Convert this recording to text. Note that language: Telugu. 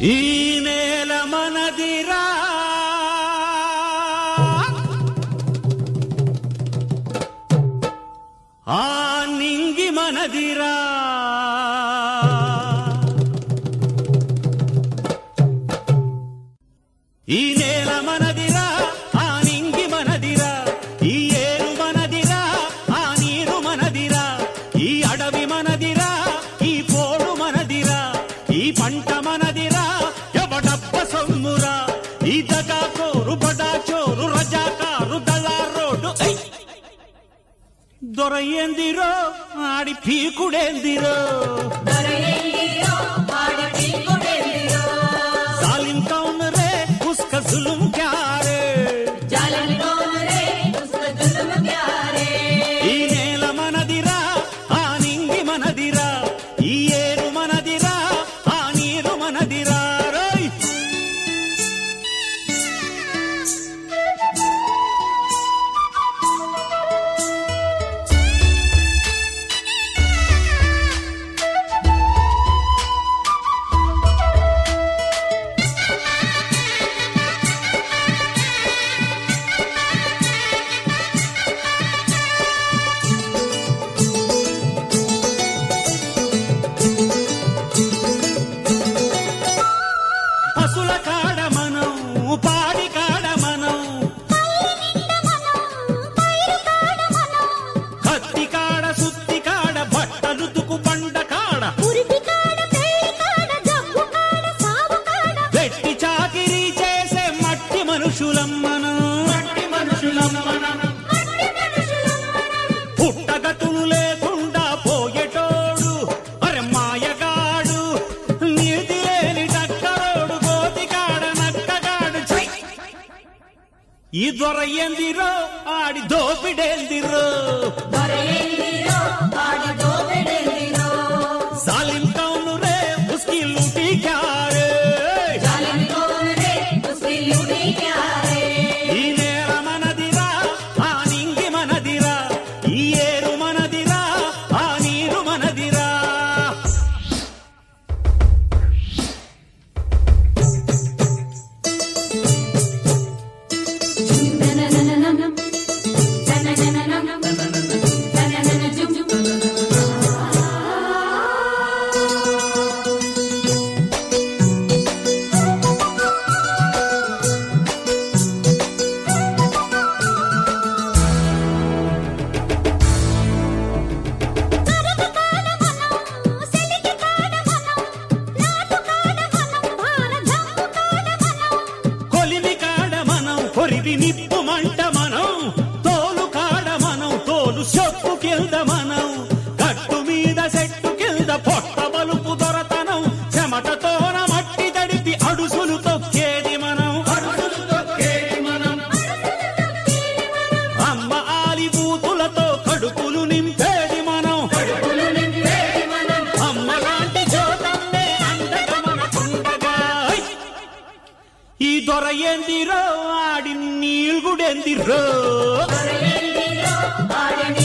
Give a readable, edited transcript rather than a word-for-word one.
ఈ నేల మనదిరా ఆ నింగి మనదిరా ఈ నేల మనదిరా ఆ నింగి మనదిరా ఈ ఏరు మనదిరా ఆ నీరు మనదిరా ఈ అడవి మనదిరా ఈ పోడు మనదిరా ఈ పంట మనదిరా ఎవడబ్బ సొమ్మురా ఈ దగాకోరు బడాచోరు రజాకారు దళారోడు దొరయ్యందిరో ఆడి పీకుడేందిరో जालिम कौन रे उसका जुल्म क्या रे जालिम कौन रे उसका जुल्म क्या रे ఈ నేల మనదిరా ఆ నింగి మనదిరా ఈ ఏరు మనదిరా ఆ నీరు మనదిరా రోయ్ పసుల కాడ మనం పాడి కాడ మనం కత్తి కాడ సుత్తి కాడ బట్టలు తుకు బండ కాడ వెట్టి చాకిరీ చేసే మట్టి మనుషులం మనం పుట్టగతులు లేకుండా పోయేటోడు అరే మాయగాడు నీతి లేని టక్కరోడు గోతికాడ నక్కగాడు ఛై! ఈ దొరయ్యందిరో ఆడి దోపిడేందిరో जालिम कौन रे उसकी लूटी क्या रे जालिम कौन रे उसकी लूटी क्या रे ఈ నేల మనదిరా ఆ నింగి మనదిరా ఈ ఏరు మనదిరా ఆ నీరు మనదిరా ననననననం ననననననం ననననజుం కొలిమి కాడ మనం కొరివి నిప్పు మంట మనం తోలు కాడ మనం తోలు చెప్పు కింద మనం గట్టు మీద చెట్టు కింద పొట్ట బలుపు దొరతనం చెమటతోన మట్టి తడిపి అడుసులు తొక్కేది మనం అమ్మ ఆలిబూతులతో కడుపులు నింపేది మనం అమ్మ లాంటి చోటన్నే అండగా మనకుండగా ఈ దొరయ్యందిరో ఆడి నీల్గుడెందిరో ఆడని